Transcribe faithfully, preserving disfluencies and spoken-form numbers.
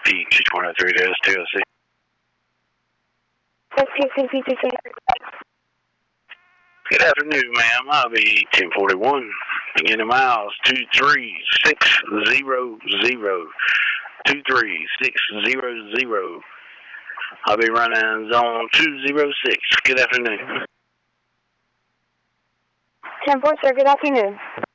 P two twenty-three to S T L C. S T C P two twenty-three. Good afternoon, ma'am. I'll be ten forty-one. Beginning miles two three six zero zero. two three six zero zero. I'll be running zone two zero six. Good afternoon. ten four, sir. Good afternoon.